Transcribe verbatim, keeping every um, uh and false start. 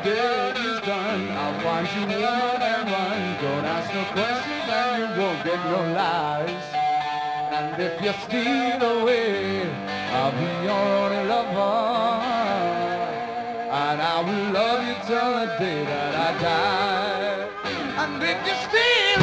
deed is done, I'll find you woman and run. Don't ask no questions and you won't get no lies. And if you steal away, I'll be your only lover. And I will love you till the day that I die. And if you steal